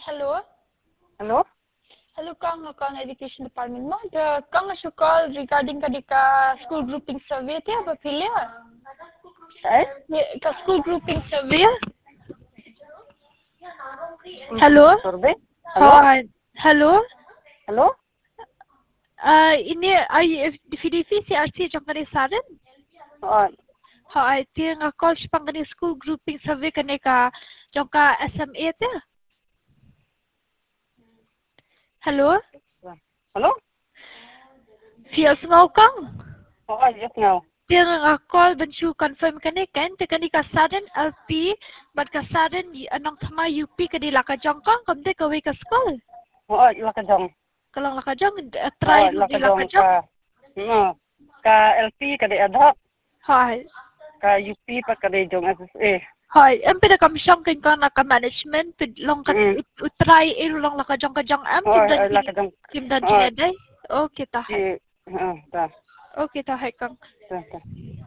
Hello. Hello? Hello, Kang Education Department mo. Kang should call regarding ka school grouping survey te ba pili? Ka school grouping survey? Hello? Survey? Hello? Hi. Hello? Hello? Ini ay FDC CRC jong kani saran? Hi, tiang call pang kani school grouping survey kani ka jong ka SMA te? Hello? Hello? Feels ngau Kang? Yes now. Tiang call bensu confirm kani kan te kani ka saran LP but ka saran anong thama UP kani laka jong Kang kamte kawi ka school? Laka jong. Kalau laka jong try Laka di jong laka jong. ka LP ka di ad hoc. Hi. Ka UP pa ka di jong SSA. Hi, em pida kami siyang king ka naka management pid long ka utray long laka jong ka jong am Laka jong. kim dan day. Okay ta hai. Ta. Okay ta hai Kang. Ta.